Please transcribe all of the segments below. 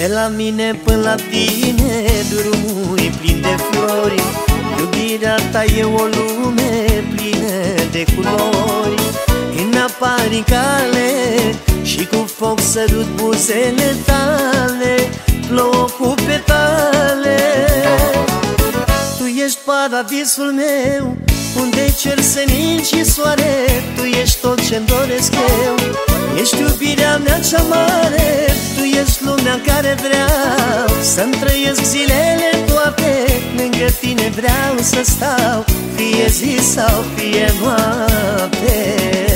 De la mine până la tine drumul e plin de flori. Iubirea ta e o lume plină de culori. Când apari în cale și cu foc sărut buzele tale, plouă cu petale. Tu ești paradisul meu, unde cer senin și soare. Tu ești tot ce-mi doresc eu, ești iubirea mea cea mare. Tu ești lumea în care vreau să-mi trăiesc zilele toate. Lângă tine vreau să stau, fie zi sau fie noapte.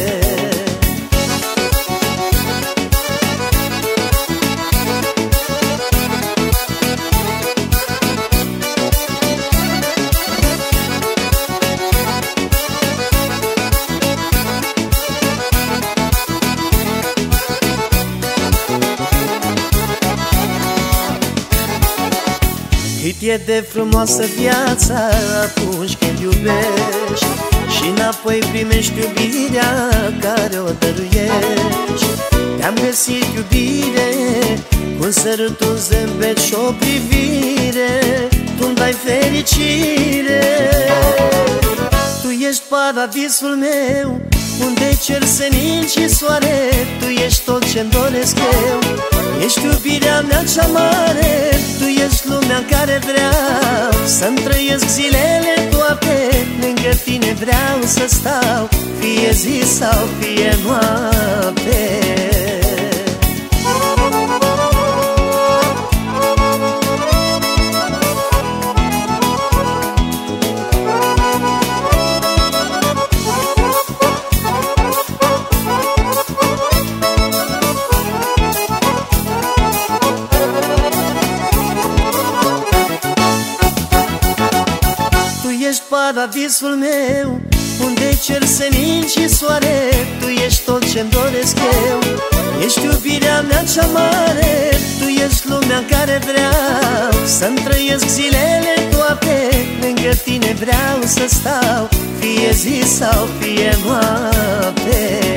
Cât e de frumoasă viața atunci când iubești și înapoi primești iubirea care o dăruiești. Te-am găsit iubire cu un sărut, un zâmbet și o privire. Tu-mi dai fericire. Tu ești paradisul meu, unde cer senin și soare. Tu ești tot ce-mi doresc eu, ești iubirea mea cea mare. Tu ești lumea în care vreau să-mi trăiesc zilele toate. Lângă tine vreau să stau, fie zi sau fie noapte. Ești paradisul meu, unde cer senin și soare. Tu ești tot ce-mi doresc eu, ești iubirea mea cea mare. Tu ești lumea în care vreau să-mi trăiesc zilele toate. Lângă tine vreau să stau, fie zi sau fie noapte.